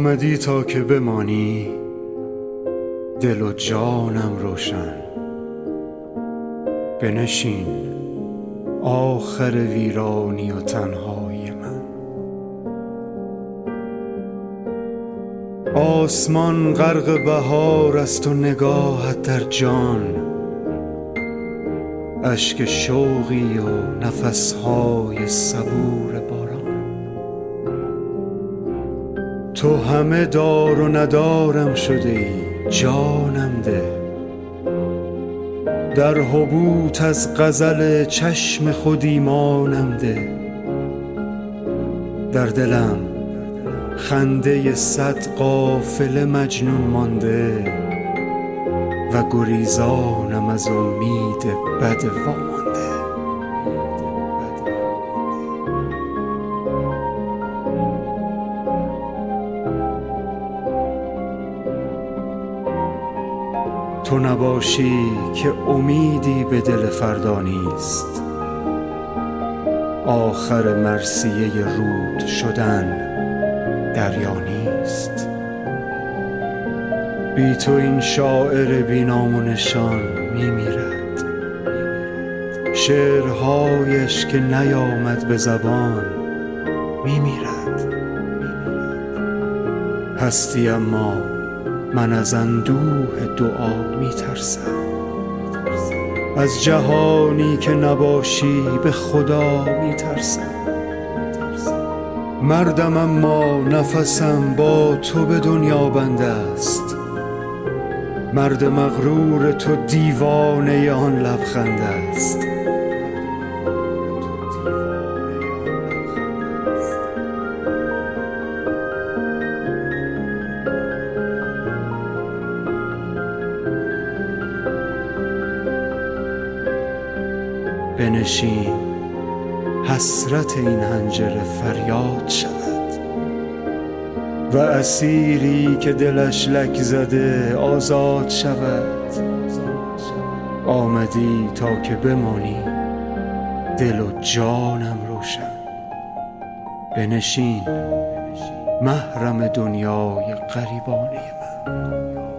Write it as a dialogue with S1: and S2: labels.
S1: آمدی تا که بمانی، دل و جانم روشن. بنشین آخر ویرانی و تنهایی من. آسمان غرق بهار است و نگاهت در جان، اشک شوقی و نفسهای صبور باران. تو همه دار و ندارم شده ای، جانم ده. در حبوط از غزل چشم خود ایمانم ده. در دلم خنده صد قافله مجنون مانده و گریزانم از امید بد وامانده. تو نباشی که امیدی به دل فردا نیست، آخر مرثیه رود شدن دریا نیست. بی تو این شاعر بی نام و نشان می میرد، شعرهایش که نیامد به زبان می میرد. هستی اما من از اندوه دعا می ترسم، از جهانی که نباشی به خدا می ترسم. مردم اما نفسم با تو به دنیا بنده است، مرد مغرور تو دیوانه آن لبخند است. بنشین حسرت این حنجره فریاد شود و اسیری که دلش لک زده آزاد شود. آمدی تا که بمانی، دل و جانم روشن. بنشین محرم دنیای غریبانه من.